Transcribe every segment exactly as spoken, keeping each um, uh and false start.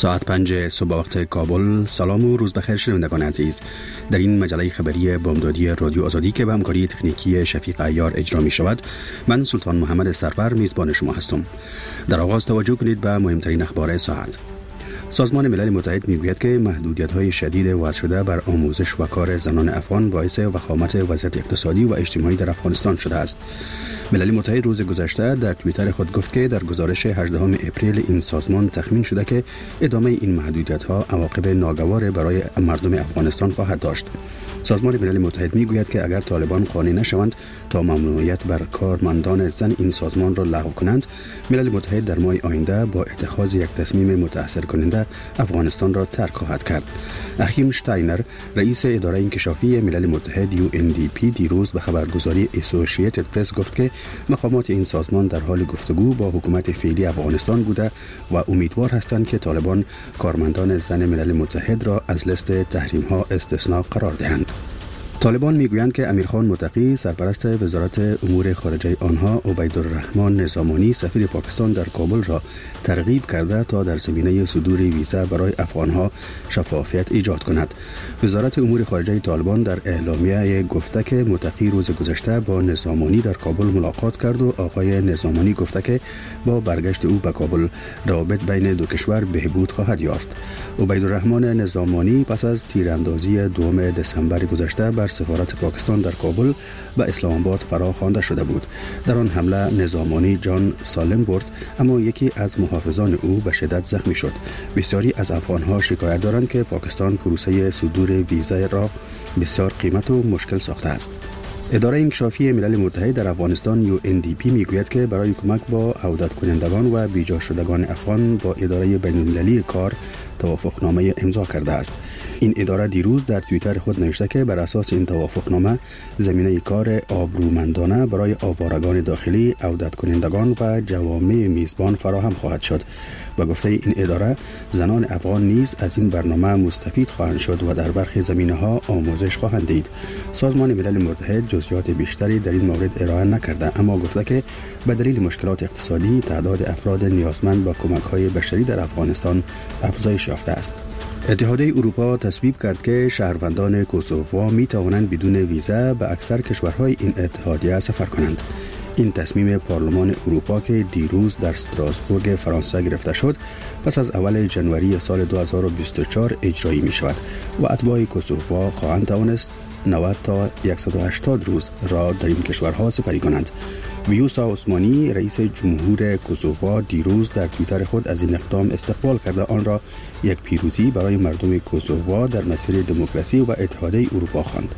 ساعت پنج صبح وقت کابل. سلام و روز بخیر شنوندگان عزیز. در این مجله خبری بامدادی رادیو آزادی که به همکاری تکنیکی شفیق عیار اجرا می شود، من سلطان محمد سرور میزبان شما هستم. در آغاز توجه کنید به مهمترین اخبار ساعت. سازمان ملل متحد میگوید که محدودیت‌های شدید وضع شده بر آموزش و کار زنان افغان باعث وخامت وضعیت اقتصادی و اجتماعی در افغانستان شده است. ملل متحد روز گذشته در توییتر خود گفت که در گزارش هجدهم اپریل این سازمان تخمین شده که ادامه این محدودیت‌ها عواقب ناگوار برای مردم افغانستان خواهد داشت. سازمان ملل متحد میگوید که اگر طالبان قانع نشوند تا ممنوعیت بر کارمندان زن این سازمان را لغو کنند، ملل متحد در ماه آینده با اتخاذ یک تصمیم متأثر کننده افغانستان را ترک خواهد کرد. اخیم شتاینر، رئیس اداره انکشافی ملل متحد یو ان دی پی، دیروز به خبرگزاری اسوسییتد پرس گفت که مقامات این سازمان در حال گفتگو با حکومت فعلی افغانستان بوده و امیدوار هستند که طالبان کارمندان زن ملل متحد را از لیست تحریم‌ها استثناء قرار دهند. طالبان میگویند که امیرخان متقی، سرپرست وزارت امور خارجه آنها، عبیدالرحمن نظامانی، سفیر پاکستان در کابل را ترغیب کرده تا در زمینه صدور ویزا برای افغانها شفافیت ایجاد کند. وزارت امور خارجه طالبان در اعلامیه گفته که متقی روز گذشته با نظامانی در کابل ملاقات کرد و آقای نظامانی گفته که با برگشت او به کابل روابط بین دو کشور بهبود خواهد یافت. عبیدالرحمن نظامانی پس از تیراندازی دوم دسامبر گذشته بر سفارت پاکستان در کابل به اسلام آباد فرا خوانده شده بود. در آن حمله نظامانی جان سالم برد، اما یکی از محافظان او به شدت زخمی شد. بسیاری از افغانها شکایت دارند که پاکستان پروسه صدور ویزا را بسیار قیمت و مشکل ساخته است. اداره انکشافی ملل متحد در افغانستان یو ان دی پی میگوید که برای کمک با عودت کنندگان و بیجا شدگان افغان با اداره بین‌المللی کار توافقنامه امضا کرده است. این اداره دیروز در توییتر خود نوشته که بر اساس این توافقنامه زمینه کار آبرومندانه برای آوارگان داخلی، عودت کنندگان و جوامع میزبان فراهم خواهد شد. و گفته این اداره زنان افغان نیز از این برنامه مستفید خواهند شد و در برخی زمینه‌ها آموزش خواهند دید. سازمان ملل متحد جزئیات بیشتری در این مورد ارائه نکرده، اما گفته که به دلیل مشکلات اقتصادی تعداد افراد نیازمند به کمک‌های بشری در افغانستان افزایش یافته است. اتحادیه اروپا تصویب کرد که شهروندان کوسوو می توانند بدون ویزا به اکثر کشورهای این اتحادیه سفر کنند. این تصمیم پارلمان اروپا که دیروز در استراسبورگ فرانسه گرفته شد، پس از اول ژانویه سال دو هزار و بیست و چهار اجرایی می شود و اتباع کوسوو خواهند توانست نود تا صد و هشتاد روز را در این کشورها سپری کنند. ویوسا عثمانی، رئیس جمهور کوسوو، دیروز در توییتر خود از این اقدام استقبال کرده آن را یک پیروزی برای مردم کوسوو در مسیر دموکراسی و اتحادیه اروپا خواند.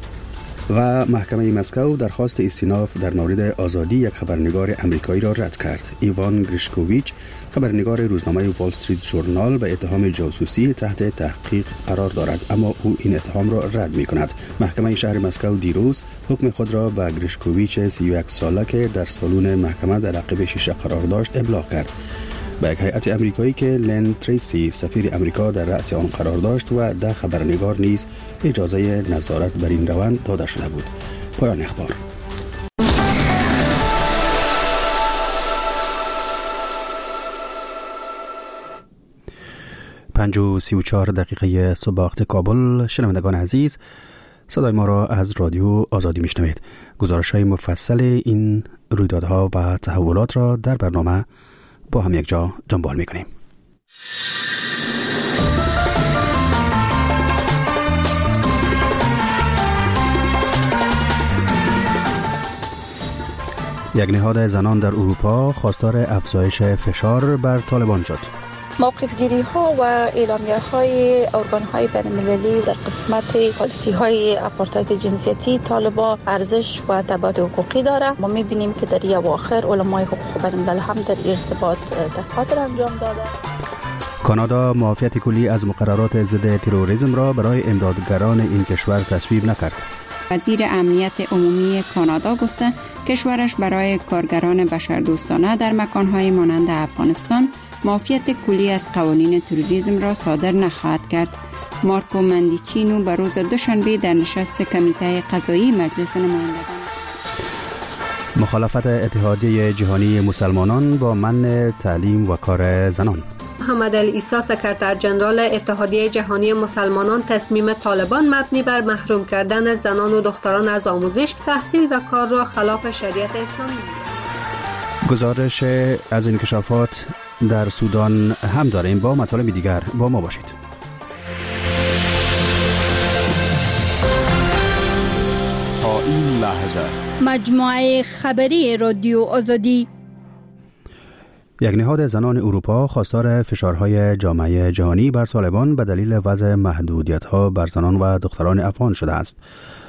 و محکمه مسکو درخواست استیناف در مورد آزادی یک خبرنگار آمریکایی را رد کرد. ایوان گریشکوویچ، خبرنگار روزنامه وال استریت ژورنال، به اتهام جاسوسی تحت تحقیق قرار دارد، اما او این اتهام را رد می کند. محکمه شهر مسکو دیروز حکم خود را به گریشکوویچ سی و یک ساله که در سالن محکمه در عقب شیشه قرار داشت ابلاغ کرد. به یک هیئت آمریکایی که لن تریسی، سفیر آمریکا، در رأس آن قرار داشت و ده خبرنگار نیز اجازه نظارت بر این روند داده شده بود. پایان اخبار. پنج و سی و چهار دقیقه صبح وقت کابل. شنوندگان عزیز، صدای ما را از رادیو آزادی میشنوید. گزارش‌های مفصل این رویدادها و تحولات را در برنامه با هم یک جا دنبال میکنیم. یک نهاد زنان در اروپا خواستار افزایش فشار بر طالبان شد. موقف گیری ها و اعلامیه های ارگان های بین المللی در قسمت پالیسی های آپارتاید جنسیتی طالبان ارزش و تبعات حقوقی داره. ما میبینیم که در اواخر علمای حقوق بین الملل هم در ارتباط دفعات انجام داده. کانادا معافیت کلی از مقررات ضد تروریسم را برای امدادگران این کشور تصویب نکرد. وزیر امنیت عمومی کانادا گفته کشورش برای کارگران بشردوستانه در مکانهای مانند افغانستان معافیت کلی از قوانین تروریسم را صادر نخواهد کرد. مارکو مندیچینو به روز دوشنبه در نشست کمیته قضایی مجلس نمایندگان. مخالفت اتحادیه جهانی مسلمانان با منع تعلیم و کار زنان. محمد العیسی سکرتر جنرال اتحادیه جهانی مسلمانان تصمیم طالبان مبنی بر محروم کردن زنان و دختران از آموزش، تحصیل و کار را خلاف شریعت اسلامی می‌داند. گزارش از انکشافات در سودان هم داریم. با مطالب دیگر با ما باشید. تا این لحظه مجموعه خبری رادیو آزادی. یک نهاد زنان اروپا خواستار فشارهای جامعه جهانی بر طالبان به دلیل وضع محدودیت‌ها بر زنان و دختران افغان شده است.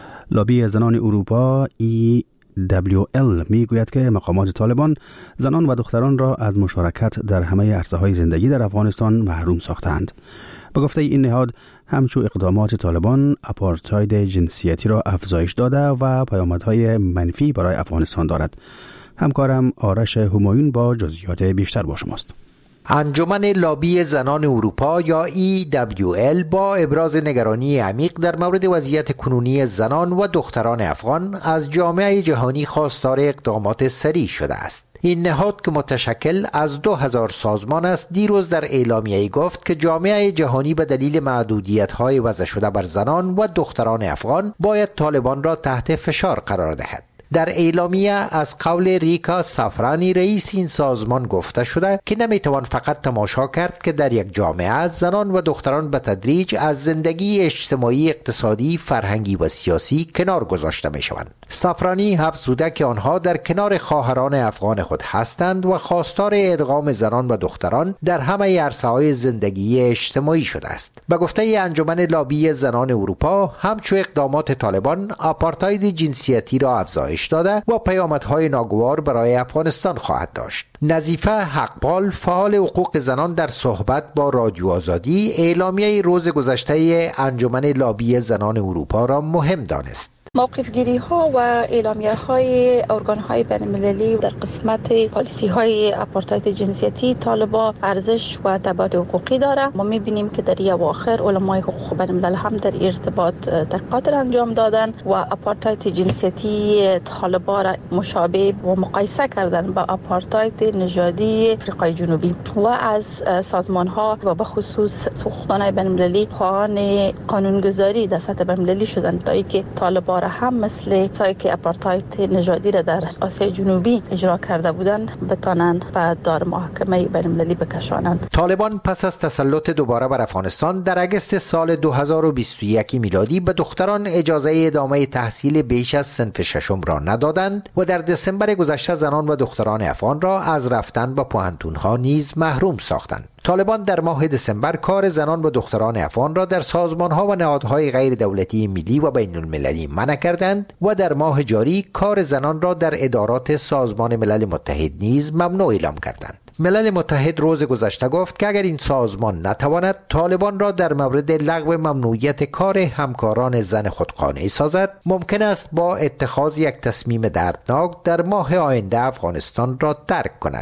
لابی زنان اروپا ای دبلیو ال میگوید که مقامات طالبان زنان و دختران را از مشارکت در همه عرصه‌های زندگی در افغانستان محروم ساختند. به گفته این نهاد، همچون اقدامات طالبان آپارتاید جنسیتی را افزایش داده و پیامدهای منفی برای افغانستان دارد. همکارم آرش همایون با جزئیات بیشتر با شماست. انجمن لابی زنان اروپا یا ای دبلیو ال با ابراز نگرانی عمیق در مورد وضعیت کنونی زنان و دختران افغان از جامعه جهانی خواستار اقدامات سریع شده است. این نهاد که متشکل از دو هزار سازمان است، دیروز در اعلامیه‌ای گفت که جامعه جهانی به دلیل محدودیت‌های وضع شده بر زنان و دختران افغان باید طالبان را تحت فشار قرار دهد. در اعلامیه از قول ریکا سافرانی رئیس این سازمان گفته شده که نمیتوان فقط تماشا کرد که در یک جامعه زنان و دختران به تدریج از زندگی اجتماعی، اقتصادی، فرهنگی و سیاسی کنار گذاشته میشوند. سافرانی افزوده که آنها در کنار خواهران افغان خود هستند و خواستار ادغام زنان و دختران در همه عرصه‌های زندگی اجتماعی شده است. به گفته انجمن لابی زنان اروپا، همچون اقدامات طالبان آپارتاید جنسیتی را افزایش داده و پیامدهای ناگوار برای افغانستان خواهد داشت. نظیفه حقپال، فعال حقوق زنان، در صحبت با رادیو آزادی اعلامیه روز گذشته انجمن لابی زنان اروپا را مهم دانست. موقف گیری ها و اعلامیه های ارگان های بین المللی در قسمت پالیسی های آپارتاید جنسیتی طالبان ارزش و تبعات حقوقی داره. ما میبینیم که در اواخر علمای حقوق بین الملل هم در ارتباط تحقیقات انجام دادن و آپارتاید جنسیتی طالبان را مشابه و مقایسه کردن با آپارتاید نژادی آفریقای جنوبی و از سازمان ها و به خصوص سازمان بین المللی خواهان قانونگذاری در سطح بین المللی شدند تا اینکه طالبان هم مثل سایی که آپارتاید نژادی را در آسیای جنوبی اجرا کرده بودند بتانند و دار محاکمه بین المللی بکشانند. طالبان پس از تسلط دوباره بر افغانستان در اگست سال دو هزار و بیست و یک میلادی به دختران اجازه ادامه تحصیل بیش از صنف ششم را ندادند و در دسامبر گذشته زنان و دختران افغان را از رفتن به پوهنتون‌ها نیز محروم ساختند. طالبان در ماه دسامبر کار زنان و دختران افغان را در سازمان‌ها و نهادهای غیر دولتی ملی و بین المللی منع کردند و در ماه جاری کار زنان را در ادارات سازمان ملل متحد نیز ممنوع اعلام کردند. ملل متحد روز گذشته گفت که اگر این سازمان نتواند طالبان را در مورد لغو ممنوعیت کار همکاران زن خود قانع سازد، ممکن است با اتخاذ یک تصمیم دردناک در ماه آینده افغانستان را ترک کند.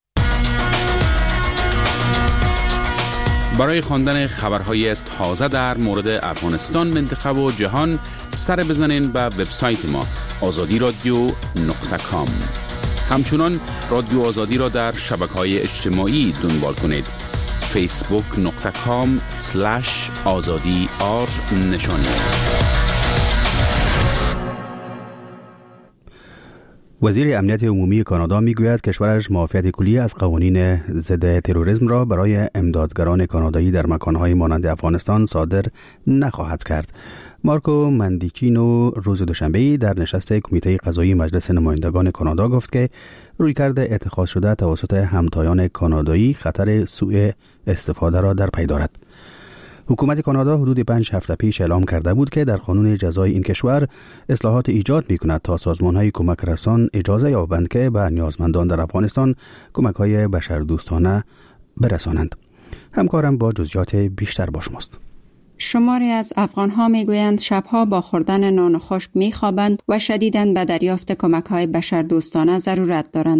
برای خواندن خبرهای تازه در مورد افغانستان، منطقه و جهان سر بزنین به وبسایت ما آزادی رادیو نقطه کام. همچنان رادیو آزادی را در شبکه‌های اجتماعی دنبال کنید. فیسبوک نقطه کام سلش آزادی آر نشانی است. وزیر امنیت عمومی کانادا میگوید کشورش معافیت کلی از قوانین ضد تروریسم را برای امدادگران کانادایی در مکانهای مانند افغانستان صادر نخواهد کرد. مارکو مندیچینو روز دوشنبه در نشست کمیته قضایی مجلس نمایندگان کانادا گفت که رویکرد اتخاذ شده توسط همتایان کانادایی خطر سوء استفاده را در پی دارد. حکومت کانادا حدود پنج هفته پیش اعلام کرده بود که در قانون جزای این کشور اصلاحات ایجاد می‌کند تا سازمان‌های کمک رسان اجازه یابند که به نیازمندان در افغانستان کمک‌های بشردوستانه برسانند. همکارم با جزئیات بیشتر با شماست. شماری از افغان‌ها می‌گویند شب‌ها با خوردن نان خشک می‌خوابند و شدیداً به دریافت کمک‌های بشردوستانه ضرورت دارند.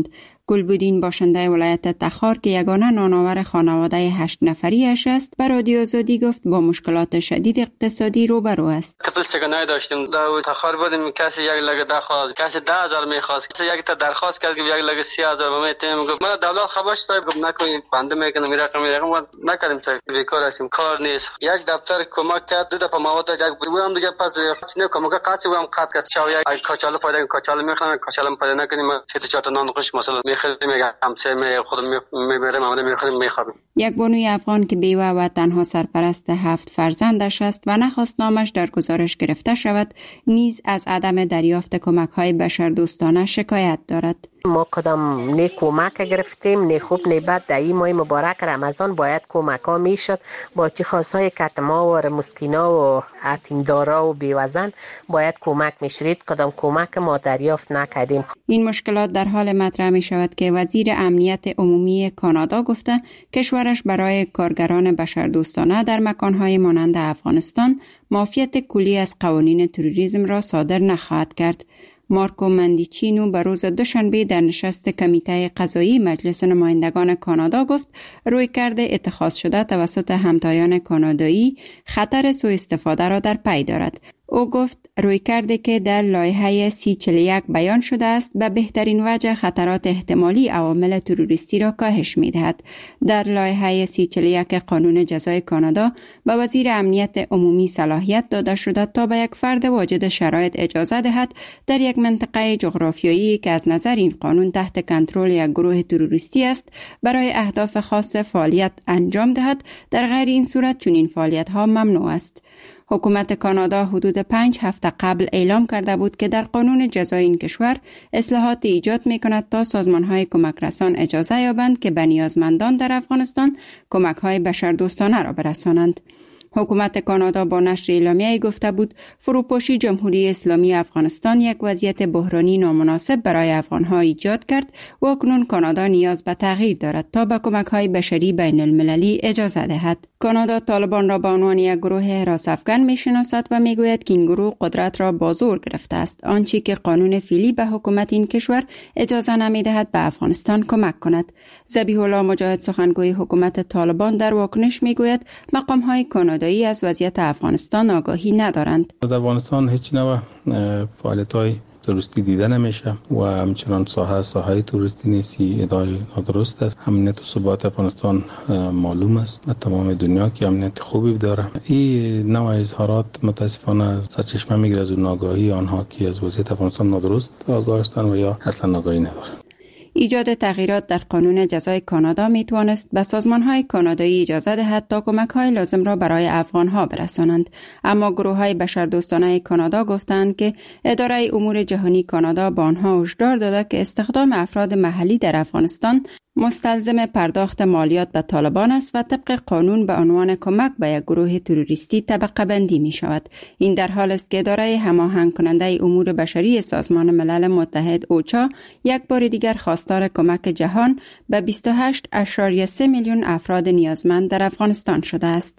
گلبودین باشنده ولایت تخار که یگانه نانآور خانواده هشت نفریش است به رادیو آزادی گفت با مشکلات شدید اقتصادی روبرو است. قبل سگنای داشتیم در تخار بودیم، کسی یک لگه درخواست، کسی ده هزار میخواست، کسی یک تا درخواست کرد که یک لگه سی هزار به میتیم. گفت من دولت خبرش داد، گفت نکنید بنده میکنم این رقم رقم ما نکردیم تا بیکار هستیم، کار نیست. یک دفتر کمک کرد، دو تا مواد یک بودم دیگه پس نه کمک قاطی بودم قاط کرد شاو یک کاچاله پیدا کاچاله میخوام کاچاله پیدا نکنیم سه تا چهار تا نان خوش مثلا میخریم میگم همسایه می خود میبرم ما میخوریم میخوابیم. یک بانوی افغان که بیوه و تنها سرپرست هفت فرزندش است و نخواست نامش در گزارش گرفته شود نیز از عدم دریافت کمک‌های بشردوستانه شکایت دارد. ما کدام نه کمک گرفتیم نه خوب نه بد. در این ماه مبارک رمضان باید کمک ها میشد با چی خاصهای کتما و مسکینا و یتیمدارا و بیوزن باید کمک میشرید. کدام کمک ما دریافت نکردیم. این مشکلات در حال مطرح می شود که وزیر امنیت عمومی کانادا گفته کشورش برای کارگران بشردوستانه در مکانهای مانند افغانستان معافیت کلی از قوانین تروریسم را صادر نخواهد کرد. مارکو مندیچینو به روز دوشنبه در نشست کمیته قضایی مجلس نمایندگان کانادا گفت رویکرد اتخاذ شده توسط همتایان کانادایی خطر سوء استفاده را در پی دارد. او گفت رویکردی که در لایحه سی چهل و یک بیان شده است به بهترین وجه خطرات احتمالی عوامل تروریستی را کاهش می‌دهد. در لایحه سی چهل و یک قانون جزای کانادا به وزیر امنیت عمومی صلاحیت داده شده تا به یک فرد واجد شرایط اجازه دهد در یک منطقه جغرافیایی که از نظر این قانون تحت کنترل یک گروه تروریستی است برای اهداف خاص فعالیت انجام دهد. در غیر این صورت چنین فعالیت‌ها ممنوع است. حکومت کانادا حدود پنج هفته قبل اعلام کرده بود که در قانون جزای این کشور اصلاحات ایجاد می‌کند تا سازمان‌های کمک رسان اجازه یابند که به نیازمندان در افغانستان کمک‌های بشردوستانه را برسانند. حکومت کانادا با نشر اعلامیه‌ای گفته بود فروپاشی جمهوری اسلامی افغانستان یک وضعیت بحرانی نامناسب برای افغان‌ها ایجاد کرد و اکنون کانادا نیاز به تغییر دارد تا به کمک‌های بشری بین المللی اجازه دهد. کانادا طالبان را به عنوان یک گروه حراس افغان می‌شناسد و می‌گوید که این گروه قدرت را با زور گرفته است، آنچه که قانون فعلی به حکومت این کشور اجازه نمی‌دهد به افغانستان کمک کند. ذبیح الله مجاهد سخنگوی حکومت طالبان در واکنش می‌گوید مقام‌های کانادا از وضعیت افغانستان آگاهی ندارند. در افغانستان هیچ نوع فعالیت‌های تروریستی دیده نمیشه و همچنان ساحه ساحه تروریستی نیست. ادعای نادرست است. امنیت و ثبات افغانستان معلوم است و تمام دنیا که امنیت خوبی داره. این نوع اظهارات متاسفانه سرچشمه میگیره از اون آگاهی آنها که از وضعیت افغانستان نادرست آگاه هستند و یا اصلا آگاهی ندارند. ایجاد تغییرات در قانون جزای کانادا می توانست به سازمان‌های کانادایی اجازه دهد تا کمک‌های لازم را برای افغان‌ها برسانند، اما گروه‌های بشردوستانه کانادا گفتند که اداره امور جهانی کانادا با آنها هشدار داده که استخدام افراد محلی در افغانستان مستلزم پرداخت مالیات به طالبان است و طبق قانون به عنوان کمک به یک گروه تروریستی طبقه بندی می شود. این در حال است که اداره هماهنگ کننده امور بشری سازمان ملل متحد اوچا یک بار دیگر خواستار کمک جهان به بیست و هشت اشاریه سه میلیون افراد نیازمند در افغانستان شده است.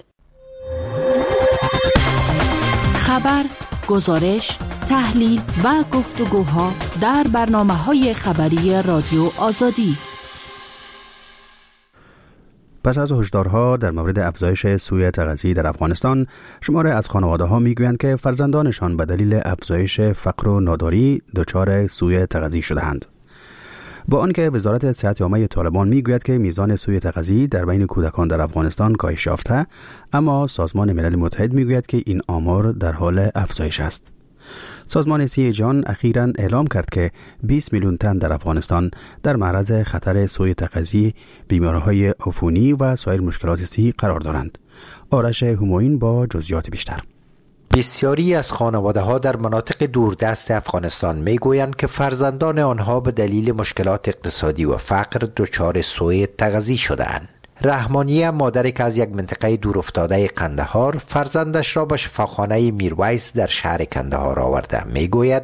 خبر، گزارش، تحلیل و گفتگوها در برنامه‌های خبری رادیو آزادی. پس از هشدارها در مورد افزایش سوء تغذیه در افغانستان، شماره از خانواده‌ها میگویند که فرزندانشان به دلیل افزایش فقر و ناداری دچار سوء تغذیه شده‌اند. با آنکه وزارت صحت عامه طالبان میگوید که میزان سوء تغذیه در بین کودکان در افغانستان کاهش یافته، اما سازمان ملل متحد میگوید که این آمار در حال افزایش است. سازمان صحت جهان اخیراً اعلام کرد که بیست میلیون تن در افغانستان در معرض خطر سوء تغذیه، بیماری‌های عفونی و سایر مشکلات صحی قرار دارند. آرش همایون با جزئیات بیشتر. بسیاری از خانواده‌ها در مناطق دوردست افغانستان میگویند که فرزندان آنها به دلیل مشکلات اقتصادی و فقر دچار سوء تغذیه شده‌اند. رحمانیه، مادری که از یک منطقه دورافتاده قندهار فرزندش را به شفاخانه میرویس در شهر قندهار آورده، میگوید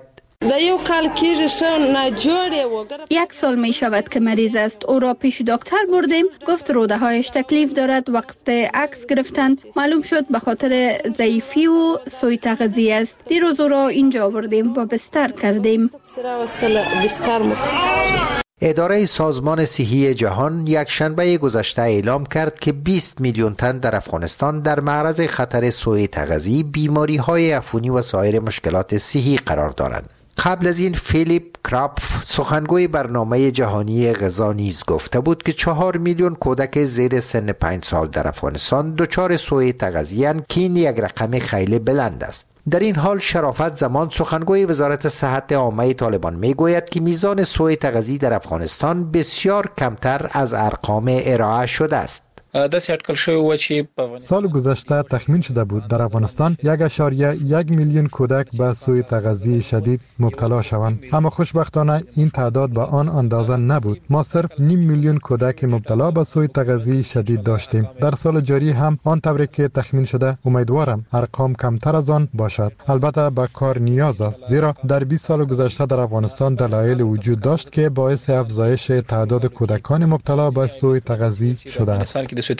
یک سال می شود که مریض است. او را پیش دکتر بردیم، گفت روده هایش تکلیف دارد. وقت عکس گرفتند معلوم شد به خاطر ضعیفی و سوء تغذیه است. دیروز او را اینجا بردیم و بستر کردیم. اداره سازمان صحی جهان یک شنبه گذشته اعلام کرد که بیست میلیون تن در افغانستان در معرض خطر سوء تغذیه، بیماری‌های عفونی و سایر مشکلات صحی قرار دارند. قبل از این فیلیپ کراپف سخنگوی برنامه جهانی غذا نیز گفته بود که چهار میلیون کودک زیر سن پنج سال در افغانستان دچار سوء تغذیه اند که این یک رقم خیلی بلند است. در این حال شرافت زمان سخنگوی وزارت صحت عامه طالبان میگوید که میزان سوء تغذیه در افغانستان بسیار کمتر از ارقام ارائه شده است. سال گذشته تخمین شده بود در افغانستان یک اشاریه یک میلیون کودک به سوء تغذیه شدید مبتلا شوند، اما خوشبختانه این تعداد به آن اندازه نبود. ما صرف نیم میلیون کودک مبتلا به سوء تغذیه شدید داشتیم. در سال جاری هم آن طوری که تخمین شده، امیدوارم ارقام کمتر از آن باشد. البته به کار نیاز است، زیرا در بیست سال گذشته در افغانستان دلایل وجود داشت که باعث افزایش تعداد کودکان مبتلا به سوء تغذیه شده است.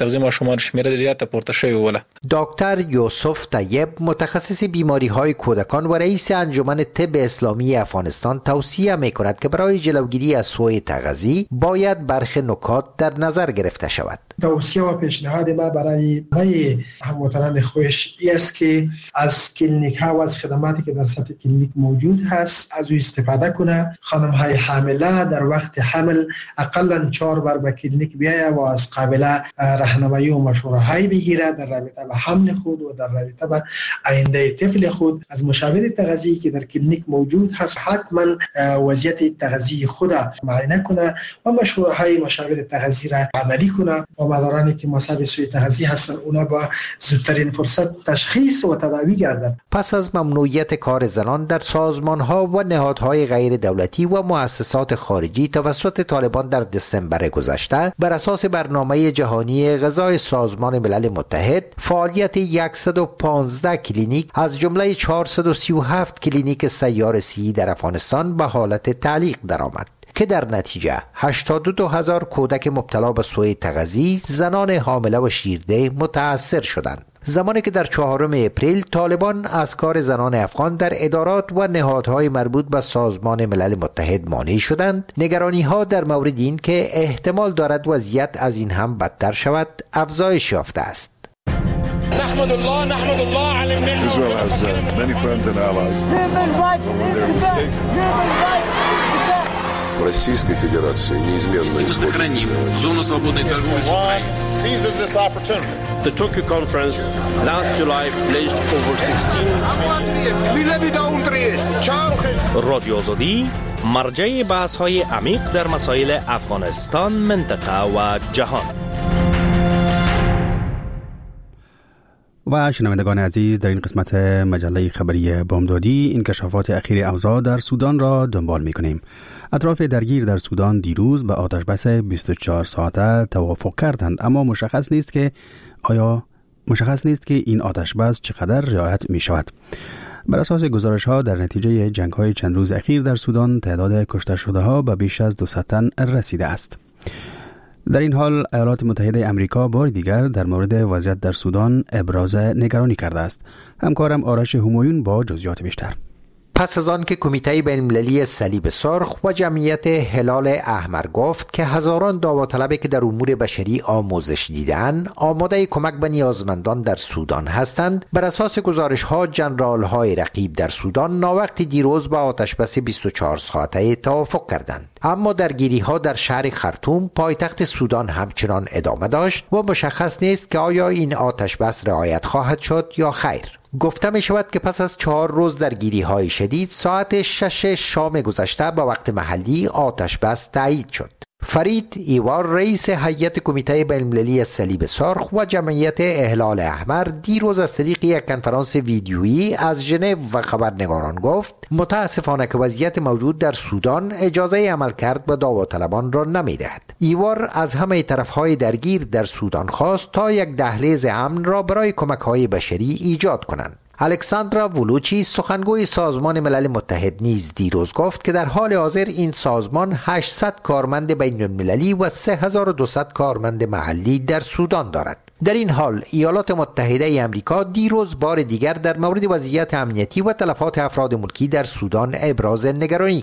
دکتر یوسف طیب متخصص بیماری های کودکان و رئیس انجمن طب اسلامی افغانستان توصیه می کند که برای جلوگیری از سوء تغذیه باید برخی نکات در نظر گرفته شود. توصیه و پیشنهاد ما برای همه هموطنان خویش است که از کلینیک ها و از خدماتی که در سطح کلینیک موجود هست از او استفاده کنه. خانم های حامله در وقت حمل اقلا چهار بار به کلینیک بیاید و از قابل راهنمایی و مشوره های بگیرد در رابطه با حمل خود و در رابطه با آینده طفل خود. از مشاور تغذیه‌ای که در کلینیک موجود هست حتما وضعیت تغذیه خود معاینه کنه و مشوره های مشاور تغذیه را عملی کنه و مدارانی که مصاب سوء تغذیه هستند اونا با زودترین فرصت تشخیص و تداوی گردند. پس از ممنوعیت کار زنان در سازمان ها و نهادهای غیر دولتی و مؤسسات خارجی توسط طالبان در دسامبر گذشته، بر اساس برنامه جهانی غذای سازمان ملل متحد فعالیت صد و پانزده کلینیک از جمله چهارصد و سی و هفت کلینیک سیار صحی در افغانستان به حالت تعلیق درآمد که در نتیجه هشتاد و دو هزار کودک مبتلا به سوء تغذیه، زنان حامله و شیرده متاثر شدند. زمانی که در چهارم اپریل طالبان از کار زنان افغان در ادارات و نهادهای مربوط به سازمان ملل متحد مانع شدند، نگرانی ها در مورد این که احتمال دارد وضعیت از این هم بدتر شود افزایش یافته است. نحمد الله نحمد الله على النعمة. Israel has uh, many friends and allies. When they're mistaken. Российской Федерации неизменно сохраним зону свободной торговли с Украиной. Seizes this opportunity. The Tokyo conference last July pledged over sixteen. رادیو آزادی مرجع بحث‌های عمیق در مسائل افغانستان، منطقه و جهان. و شنوندگان عزیز، در این قسمت مجله خبری بامدادی انکشافات اخیر اوضاع در سودان را دنبال می‌کنیم. اطراف درگیر در سودان دیروز به آتشبس بیست و چهار ساعته توافق کردند، اما مشخص نیست که آیا مشخص نیست که این آتشبس چقدر رعایت می شود. بر اساس گزارش ها در نتیجه جنگ های چند روز اخیر در سودان تعداد کشته شده ها به بیش از دویست تن رسیده است. در این حال ایالات متحده آمریکا بار دیگر در مورد وضعیت در سودان ابراز نگرانی کرده است. همکارم آرش همایون با جزئیات بیشتر. پس از آن که کمیته بین‌المللی صلیب سرخ و جمعیت هلال احمر گفت که هزاران داوطلبی که در امور بشری آموزش دیدند آماده کمک به نیازمندان در سودان هستند، بر اساس گزارش‌ها جنرال‌های رقیب در سودان ناوقت دیروز با آتشبس بیست و چهار ساعته توافق کردند. اما درگیری‌ها در شهر خرطوم پایتخت سودان همچنان ادامه داشت و مشخص نیست که آیا این آتشبس رعایت خواهد شد یا خیر. گفته می شود که پس از چهار روز درگیری های شدید ساعت شش شام گذشته با وقت محلی آتش بس تایید شد. فرید ایوار رئیس هیئت کمیته بین‌المللی صلیب سرخ و جمعیت هلال احمر دیروز از طریق یک کنفرانس ویدیویی از ژنو و خبرنگاران گفت متاسفانه که وضعیت موجود در سودان اجازه عملکرد به داوطلبان را نمی‌دهد. ایوار از همه طرف‌های درگیر در سودان خواست تا یک دهلیز امن را برای کمک‌های بشری ایجاد کنند. الکساندرا ولوچی سخنگوی سازمان ملل متحد نیز دیروز گفت که در حال حاضر این سازمان هشتصد کارمند بین المللی و سه هزار و دویست کارمند محلی در سودان دارد. در این حال ایالات متحده ای آمریکا دیروز بار دیگر در مورد وضعیت امنیتی و تلفات افراد ملکی در سودان ابراز نگرانی کرد.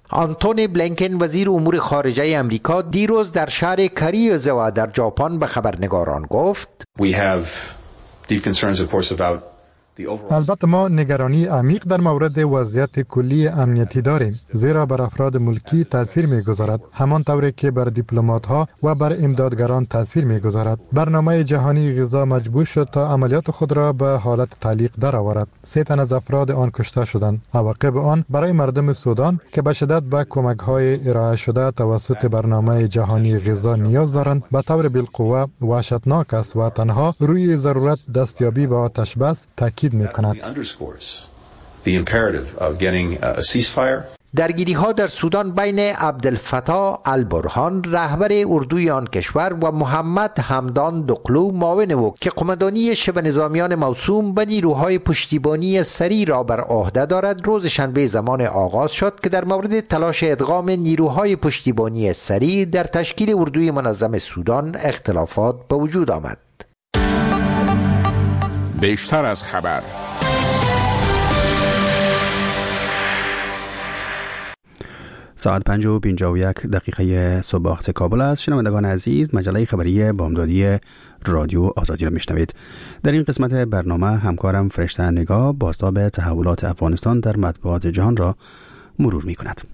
آنتونی بلینکن وزیر امور خارجه امریکا دیروز در شهر کاریوزاوا در ژاپن به خبرنگاران گفت We have deep concerns of course about البته ما نگرانی عمیق در مورد وضعیت کلی امنیتی داریم، زیرا بر افراد ملکی تاثیر می‌گذارد، همان طوری که بر دیپلمات‌ها و بر امدادگران تاثیر می‌گذارد. برنامه جهانی غذا مجبور شد تا عملیات خود را به حالت تعلیق درآورد. سه تن از افراد آن کشته شدند. عواقب آن برای مردم سودان که به شدت به کمک‌های ارائه شده توسط برنامه جهانی غذا نیاز دارند، به طور بالقوه وحشتناک است و تنها روی ضرورت دستیابی به آتش بس تاکید می‌کند. درگیری ها در سودان بین عبدالفتاح البرهان رهبر اردوی آن کشور و محمد حمدان دقلو معاون او که قماندانی شبه نظامیان موسوم به نیروهای پشتیبانی سریع را بر عهده دارد روز شنبه زمان آغاز شد که در مورد تلاش ادغام نیروهای پشتیبانی سریع در تشکیل اردوی منظم سودان اختلافات به وجود آمد. بیشتر از خبر. ساعت پنج و پنجاه و یک دقیقه صبح وقت کابل است. شنوندگان عزیز، مجله خبری بامدادی رادیو آزادی را میشنوید. در این قسمت برنامه همکارم فرشته نگاه بازتاب تحولات افغانستان در مطبوعات جهان را مرور می کند.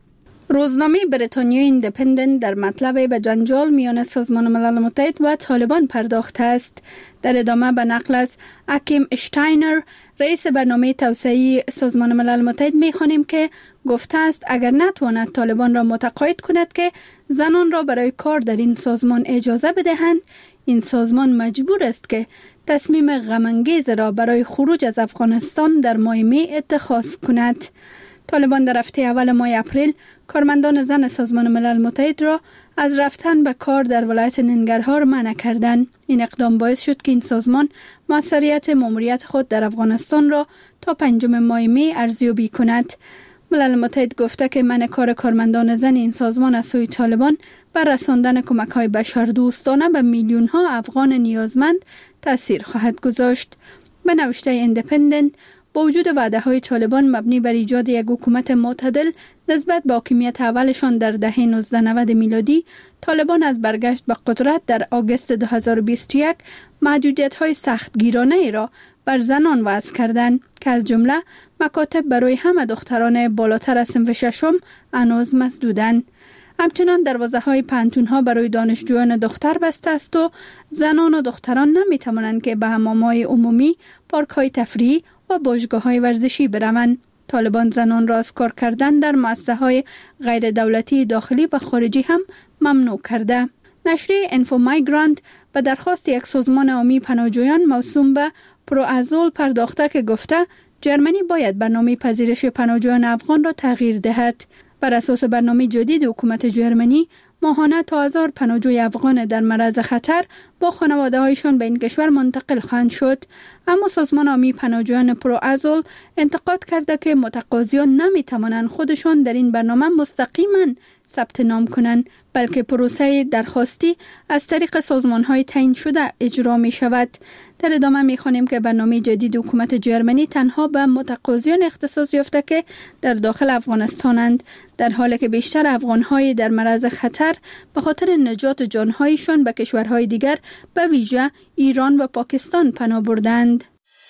روزنامه بریتانیای ایندیپندنت در مطلب به جنجال میان سازمان ملل متحد و طالبان پرداخته است. در ادامه به نقل از اکیم اشتاینر رئیس برنامه توسعه سازمان ملل متحد می‌خوانیم که گفته است اگر نتواند طالبان را متقاعد کند که زنان را برای کار در این سازمان اجازه بدهند، این سازمان مجبور است که تصمیم غم‌انگیز را برای خروج از افغانستان در ماه می اتخاذ کند. طالبان در هفته اول ماه اپریل کارمندان زن سازمان ملل متحد را از رفتن به کار در ولایت ننگرهار منع کردند. این اقدام باعث شد که این سازمان موثریت ماموریت خود در افغانستان را تا پنجم ماه می ارزیابی کند. ملل متحد گفته که منع کار کارمندان زن این سازمان از سوی طالبان بر رساندن کمک‌های بشردوستانه به میلیون‌ها افغان نیازمند تاثیر خواهد گذاشت. به نوشته ایندیپندنت، با وجود وعده‌های طالبان مبنی بر ایجاد یک حکومت معتدل نسبت به حاکمیت اولشان در دهه نوزده نود میلادی، طالبان از برگشت به قدرت در آگوست دو هزار و بیست و یک محدودیت‌های سختگیرانه ای را بر زنان وضع کردند که از جمله مکاتب برای همه دختران بالاتر از صنف ششم هنوز مسدودند. همچنان دروازه‌های پانتون‌ها برای دانشجویان دختر بسته است و زنان و دختران نمی‌توانند که به حمام‌های عمومی، پارک‌های تفریحی و باشگاه‌های ورزشی بروند. طالبان زنان را از کار کردن در مؤسسه‌های غیر دولتی داخلی و خارجی هم ممنوع کرده. نشریه انفو مایگرانت به درخواست یک سازمان عامی پناهجویان موسوم به پروازول پرداخته که گفته جرمنی باید برنامه پذیرش پناهجویان افغان را تغییر دهد. بر اساس برنامه جدید حکومت جرمنی، ماهانه تا هزار پناهجوی افغان در معرض خطر با خانواده‌هایشان به این کشور منتقل خواهند شد. اما سازمان عامی پناهجویان پروازول انتقاد کرده که متقاضیان نمی‌توانند خودشان در این برنامه مستقیما ثبت نام کنند، بلکه پروسه درخواستی از طریق سازمان‌های تعیین شده اجرا می‌شود. در ادامه می‌خوانیم که برنامه جدید حکومت جرمنی تنها به متقاضیان اختصاص یافته که در داخل افغانستانند، در حالی که بیشتر افغان‌های در معرض خطر به خاطر نجات جان‌هایشان به کشورهای دیگر به ویژه ایران و پاکستان پناه بردند.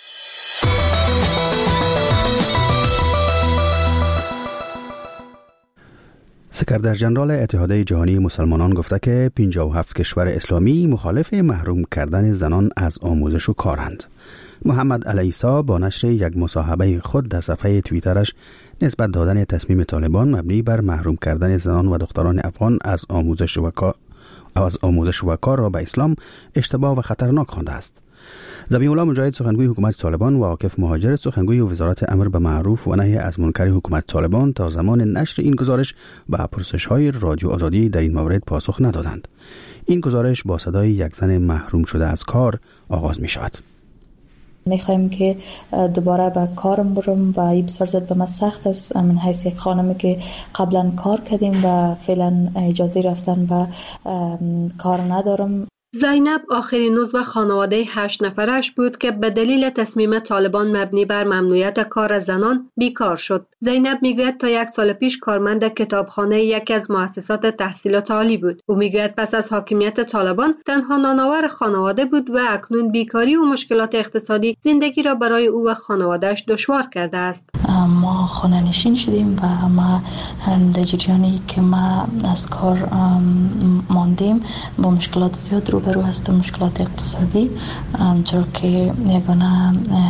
سکرتر ژنرال اتحادیه جهانی مسلمانان گفته که پنجاه و هفت کشور اسلامی مخالف محروم کردن زنان از آموزش و کارند. محمد العیسی با نشر یک مصاحبه خود در صفحه توییترش نسبت دادن تصمیم طالبان مبنی بر محروم کردن زنان و دختران افغان از آموزش و کار از آموزش و کار را به اسلام اشتباه و خطرناک خوانده است. ذبیح الله مجاهد سخنگوی حکومت طالبان و عاکف مهاجر سخنگوی وزارت امر به معروف و نهی از منکر حکومت طالبان تا زمان نشر این گزارش به پرسش‌های رادیو آزادی در این مورد پاسخ ندادند. این گزارش با صدای یک زن محروم شده از کار آغاز می شود. میخوایم که دوباره به کارم برم و این بسیار زد به من سخت است من حیث یک خانمی که قبلا کار کردیم و فعلا اجازه رفتن و کار ندارم. زینب آخرین عضو خانواده هشت نفرش بود که به دلیل تصمیم طالبان مبنی بر ممنوعیت کار زنان بیکار شد. زینب میگوید تا یک سال پیش کارمند کتابخانه یکی از مؤسسات تحصیلات عالی بود. او میگوید پس از حاکمیت طالبان تنها نانآور خانواده بود و اکنون بیکاری و مشکلات اقتصادی زندگی را برای او و خانواده‌اش دشوار کرده است. ما خانه نشین شدیم و ما در جریانی که ما از کار ماندیم با مشکلات زیاد روبرو هستم، مشکلات اقتصادی، چرا که یگانه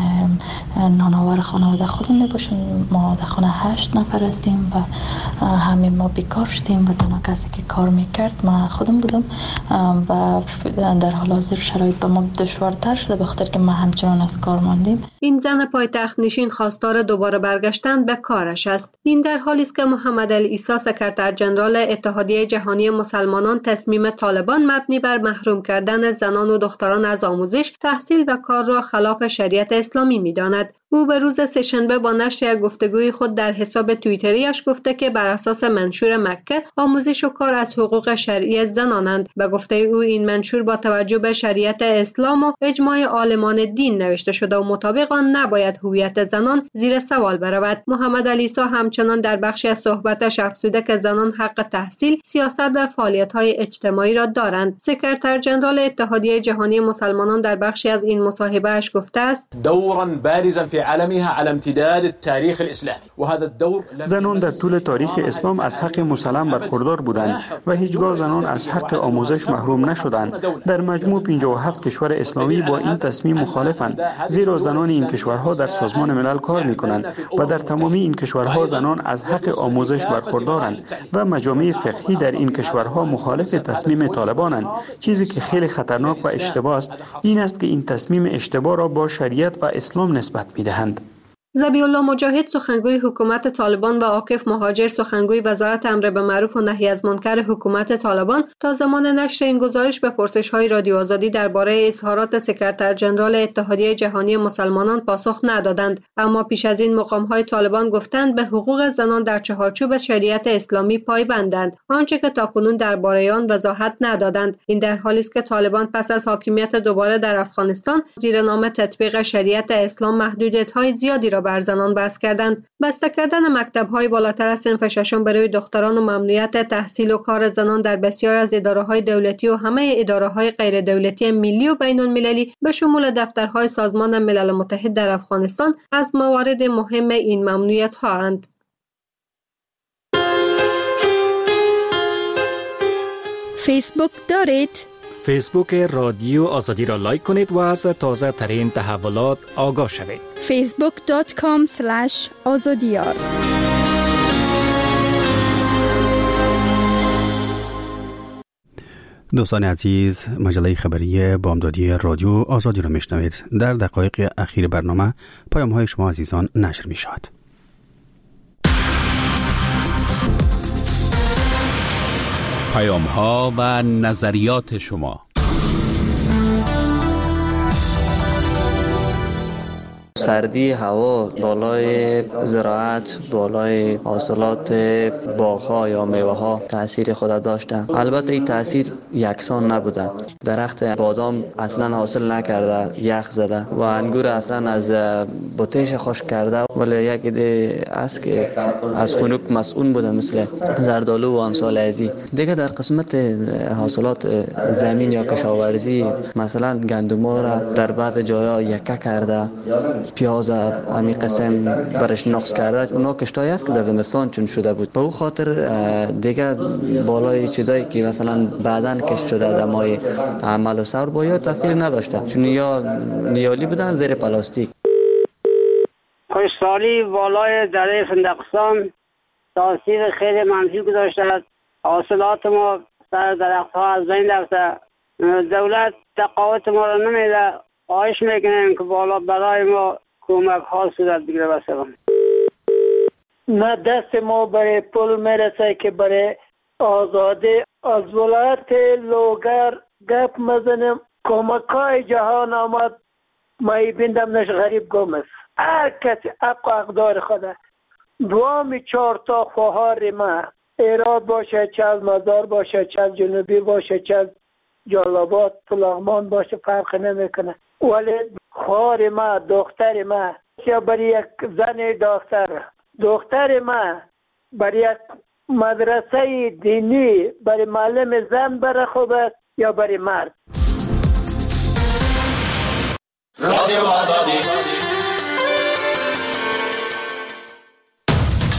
نانآور خانواده خودم میباشم. ما در خانه هشت نفر هستیم و همه ما بیکار شدیم و تنها کسی که کار میکرد ما خودم بودم و در حال حاضر شرایط به ما دشوارتر شده به خاطر که ما همچنان از کار ماندیم. این زن پایتخت نشین خواستار دوباره برگشتن به کارش است. این در حالی است که محمد العیسی سکرتر ژنرال اتحادیه جهانی مسلمانان تصمیم طالبان مبنی بر محروم کردن زنان و دختران از آموزش، تحصیل و کار را خلاف شریعت اسلامی می‌داند. او به روز سه‌شنبه با نشر یک گفتگوی خود در حساب توییتریش گفته که بر اساس منشور مکه آموزش و کار از حقوق شرعی زنانند. به گفته او این منشور با توجه به شریعت اسلام و اجماع عالمان دین نوشته شده و مطابق آن نباید هویت زنان زیر سوال برود. محمد العیسی همچنان در بخشی از صحبتش افزوده که زنان حق تحصیل، سیاست و فعالیت‌های اجتماعی را دارند. سکرتر ژنرال اتحادیه جهانی مسلمانان در بخشی از این مصاحبه‌اش گفته است: دورا بارزا فی عالمها على امتداد التاريخ الاسلامي وهذا الدور زنان در طول تاریخ اسلام از حق مسلم برخوردار بودند و هیچگاه زنان از حق آموزش محروم نشدند. در مجموع پنجاه و هفت کشور اسلامی با این تصمیم مخالفند، زیرا زنان این کشورها در سازمان ملل کار می‌کنند و در تمامی این کشورها زنان از حق آموزش برخوردارند و مجامع فقهی در این کشورها مخالف تصمیم طالبانند. چیزی که خیلی خطرناک و اشتباه است این است که این تصمیم اشتباه را با شریعت و اسلام نسبت می‌دهند. ذبیح الله مجاهد سخنگوی حکومت طالبان و عاکف مهاجر سخنگوی وزارت امر به معروف و نهی از منکر حکومت طالبان تا زمان نشر این گزارش به پرسش‌های رادیو آزادی درباره اظهارات سکرتر ژنرال اتحادیه جهانی مسلمانان پاسخ ندادند، اما پیش از این مقام‌های طالبان گفتند به حقوق زنان در چهارچوب شریعت اسلامی پایبندند، آنچه که تاکنون درباره آن وضاحت ندادند. این در حالی است که طالبان پس از حاکمیت دوباره در افغانستان زیر نام تطبیق شریعت اسلام محدودیت‌های زیادی را بر زنان بس کردند. بسته کردن مکتب‌های بالاتر از صنف ششم برای دختران و ممنوعیت تحصیل و کار زنان در بسیار از اداره‌های دولتی و همه اداره‌های غیر دولتی ملی و بین‌المللی به شمول دفترهای سازمان ملل متحد در افغانستان از موارد مهم این ممنوعیت‌ها اند. فیسبوک دارید؟ فیسبوک رادیو آزادی را لایک کنید و از تازه ترین تحولات آگاه شوید. فیسبوک دات کام اسلش آزادیار. دوستان عزیز، مجله خبری بامدادی رادیو آزادی را میشنوید. در دقایق اخیر برنامه پیام های شما عزیزان نشر می شود. پیام ها و نظریات شما. سردی هوا بالای زراعت، بالای حاصلات باغ‌ها یا میوه‌ها تأثیر خود داشته. البته این تأثیر یکسان نبوده. درخت بادام اصلا حاصل نکرده، یخ زده و انگور اصلا از بوتش خشک کرده، ولی یک عده است که از خنک مسئول بوده مثل زردالو و امثال ازی. دیگه در قسمت حاصلات زمین یا کشاورزی مثلا گندم را در بعض جاها یکه کرده، پیاز همین قسم برش نقص کرده. اونا کشتایی است که در زمستان چون شده بود. به او خاطر دیگه بالای چیزایی که مثلا بعداً کشت شده در مای عمل و سور باید تاثیر نداشته، چون یا نیالی بودن زیر پلاستیک. خشکسالی بالای دره فندقستان تاثیر خیلی منفی گذاشته است. حاصلات ما سر درختها از بین رفته. دولت تقاعد ما را نمیده. خواهش میکنیم که بالا برای ما کمک ها صورت بگیره. بسیارم نه دست ما برای پل میرسه که برای آزادی از ولایت لوگر گپ مزنیم. کمک های جهان آمد مایی بندم نش غریب گمست. هر کسی حق و اقدار خوده. دوامی چهار تا خواهر ما ایراد باشه، چل مزار باشه، چل جنوبی باشه، چل جلال‌آباد لغمان باشه فرق نمیکنه. ولی خواهر ما دختر ما یا برای یک زن دختر دختر ما برای یک مدرسه دینی برای معلم زن بره خوب است یا برای مرد. رادیو آزادی